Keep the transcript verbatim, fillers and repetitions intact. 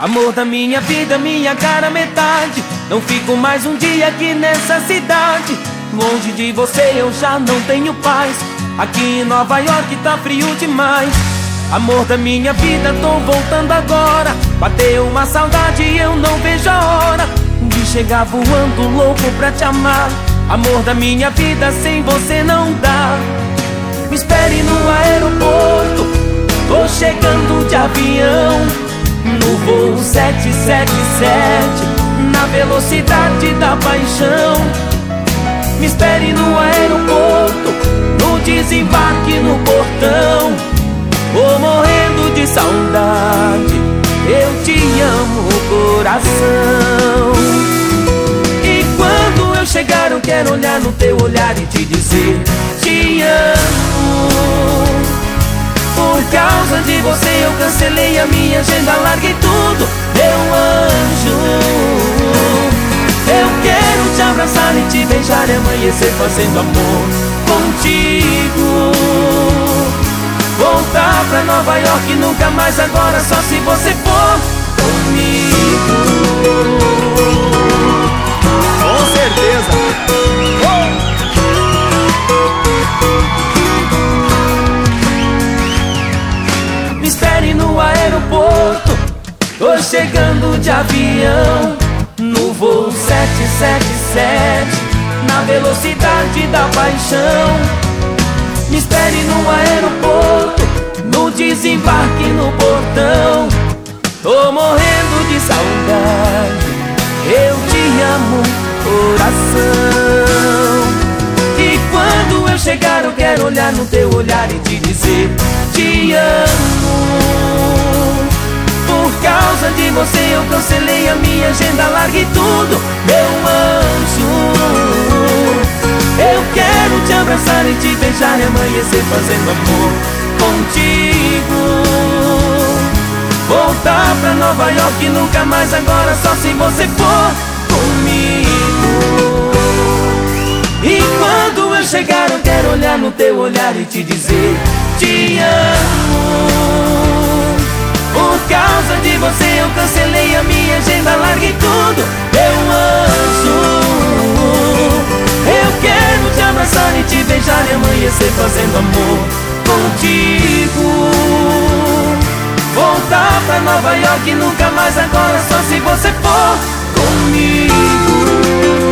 Amor da minha vida, minha cara metade. Não fico mais um dia aqui nessa cidade. Longe de você eu já não tenho paz. Aqui em Nova York tá frio demais. Amor da minha vida, tô voltando agora. Bateu uma saudade e eu não vejo a hora de chegar voando louco pra te amar. Amor da minha vida, sem você não dá. Me espere no aeroporto, tô chegando de avião, no voo sete sete sete, na velocidade da paixão. Me espere no aeroporto, no desembarque no portão. Tô morrendo de saudade, eu te amo, coração. E quando eu chegar eu quero olhar no teu olhar e te dizer te amo. Por causa de você eu cancelei a minha agenda, larguei tudo, meu anjo. Eu quero te abraçar e te beijar e amanhecer fazendo amor contigo. Voltar pra Nova York nunca mais agora, só se você for comigo. Com certeza. Me espere no aeroporto, tô chegando de avião, no voo sete sete sete, na velocidade da paixão. Me espere no aeroporto, no desembarque no portão. Tô morrendo de saudade, eu te amo, coração. E quando eu chegar eu quero olhar no teu olhar e te dizer te amo. Por causa de você eu cancelei a minha agenda, larguei tudo, meu anjo. Eu quero te abraçar e te beijar e amanhecer fazendo amor contigo. Voltar pra Nova York nunca mais agora, só se você for comigo. E quando eu chegar eu quero olhar no teu olhar e te dizer te amo. Por causa de você eu cancelei a minha agenda, larguei tudo, meu anjo. Eu quero te abraçar e te beijar e amanhecer fazendo amor contigo. Voltar pra Nova York nunca mais agora, só se você for comigo.